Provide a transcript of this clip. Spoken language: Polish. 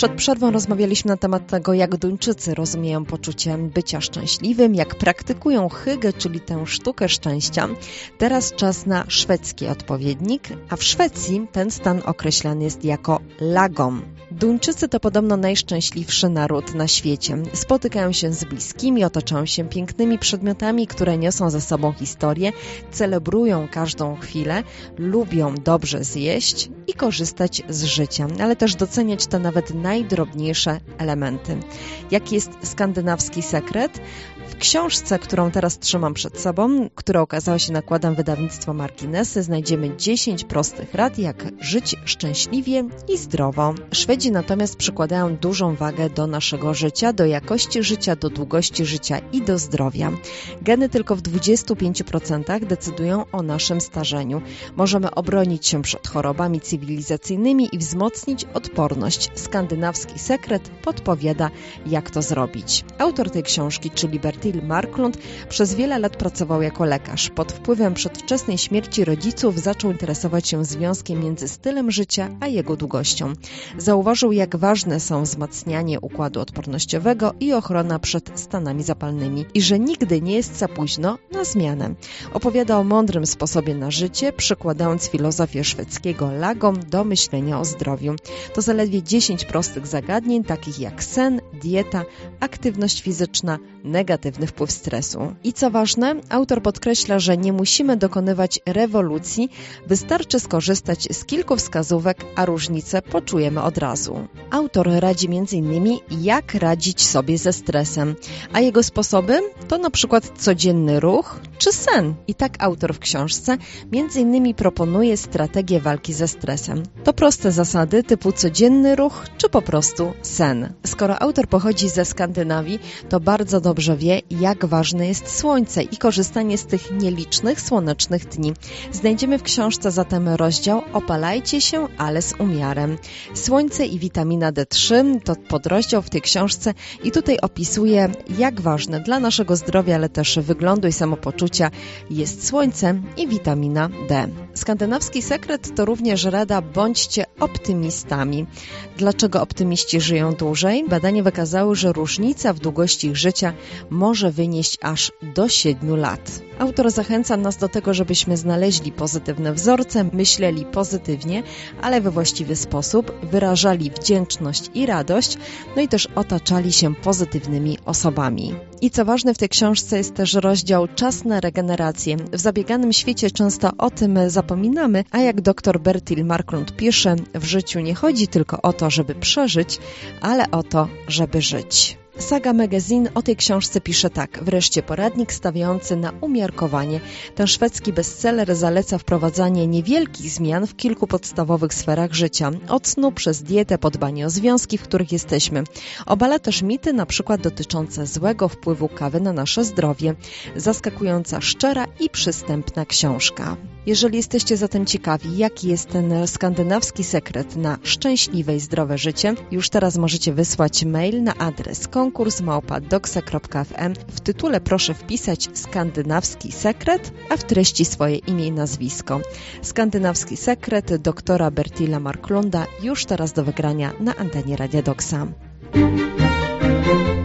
Przed przerwą rozmawialiśmy na temat tego, jak Duńczycy rozumieją poczucie bycia szczęśliwym, jak praktykują hygge, czyli tę sztukę szczęścia. Teraz czas na szwedzki odpowiednik, a w Szwecji ten stan określany jest jako lagom. Duńczycy to podobno najszczęśliwszy naród na świecie. Spotykają się z bliskimi, otaczają się pięknymi przedmiotami, które niosą ze sobą historię, celebrują każdą chwilę, lubią dobrze zjeść i korzystać z życia, ale też doceniać te nawet najdrobniejsze elementy. Jaki jest skandynawski sekret? W książce, którą teraz trzymam przed sobą, która okazała się nakładem wydawnictwa Marginesy, znajdziemy 10 prostych rad, jak żyć szczęśliwie i zdrowo. Szwedzi natomiast przykładają dużą wagę do naszego życia, do jakości życia, do długości życia i do zdrowia. Geny tylko w 25% decydują o naszym starzeniu. Możemy obronić się przed chorobami cywilizacyjnymi i wzmocnić odporność. Skandynawski sekret podpowiada, jak to zrobić. Autor tej książki, czyli Bertil Marklund, przez wiele lat pracował jako lekarz. Pod wpływem przedwczesnej śmierci rodziców zaczął interesować się związkiem między stylem życia a jego długością. Zauważył, jak ważne są wzmacnianie układu odpornościowego i ochrona przed stanami zapalnymi i że nigdy nie jest za późno na zmianę. Opowiada o mądrym sposobie na życie, przykładając filozofię szwedzkiego lagom do myślenia o zdrowiu. To zaledwie 10 prostych zagadnień, takich jak sen, dieta, aktywność fizyczna, negatywny wpływ stresu. I co ważne, autor podkreśla, że nie musimy dokonywać rewolucji, wystarczy skorzystać z kilku wskazówek, a różnice poczujemy od razu. Autor radzi m.in. jak radzić sobie ze stresem, a jego sposoby to na przykład codzienny ruch czy sen. I tak autor w książce m.in. proponuje strategię walki ze stresem. To proste zasady typu codzienny ruch czy po prostu sen. Skoro autor pochodzi ze Skandynawii, to bardzo dobrze wie, jak ważne jest słońce i korzystanie z tych nielicznych słonecznych dni. Znajdziemy w książce zatem rozdział Opalajcie się, ale z umiarem. Słońce i witamina D3 to podrozdział w tej książce i tutaj opisuje, jak ważne dla naszego zdrowia, ale też wyglądu i samopoczucia jest słońce i witamina D. Skandynawski sekret to również rada: bądźcie optymistami. Dlaczego optymiści żyją dłużej? Badania wykazały, że różnica w długości ich życia może wynieść aż do 7 lat. Autor zachęca nas do tego, żebyśmy znaleźli pozytywne wzorce, myśleli pozytywnie, ale we właściwy sposób, wyrażali wdzięczność i radość, no i też otaczali się pozytywnymi osobami. I co ważne, w tej książce jest też rozdział Czas na regenerację. W zabieganym świecie często o tym zapominamy, a jak dr Bertil Marklund pisze, w życiu nie chodzi tylko o to, żeby przeżyć, ale o to, żeby żyć. Saga Magazine o tej książce pisze tak: wreszcie poradnik stawiający na umiarkowanie. Ten szwedzki bestseller zaleca wprowadzanie niewielkich zmian w kilku podstawowych sferach życia. Od snu przez dietę, po dbanie o związki, w których jesteśmy. Obala też mity, na przykład dotyczące złego wpływu kawy na nasze zdrowie. Zaskakująca, szczera i przystępna książka. Jeżeli jesteście zatem ciekawi, jaki jest ten skandynawski sekret na szczęśliwe i zdrowe życie, już teraz możecie wysłać mail na adres konkurs@doxa.fm. W tytule proszę wpisać skandynawski sekret, a w treści swoje imię i nazwisko. Skandynawski sekret doktora Bertila Marklunda już teraz do wygrania na antenie Radia Doxa.